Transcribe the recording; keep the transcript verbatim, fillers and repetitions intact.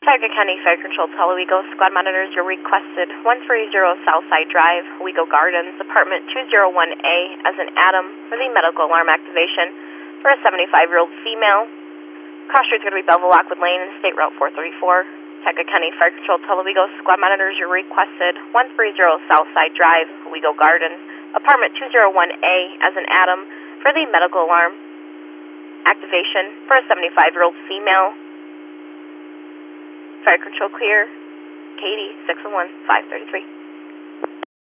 Tioga County Fire Control Telewego squad monitors your requested one thirty Southside Drive, Wego Gardens, apartment two oh one A as an Adam for the medical alarm activation for a seventy-five-year-old female. Cross street's going to be Belleville Lockwood Lane and State Route four thirty-four. Tioga County Fire Control Telewego squad monitors your requested one thirty Southside Drive, Wego Gardens, apartment two oh one A as an Adam for the medical alarm activation for a seventy-five-year-old female. Fire Control clear. Katie, six oh one, five thirty-three.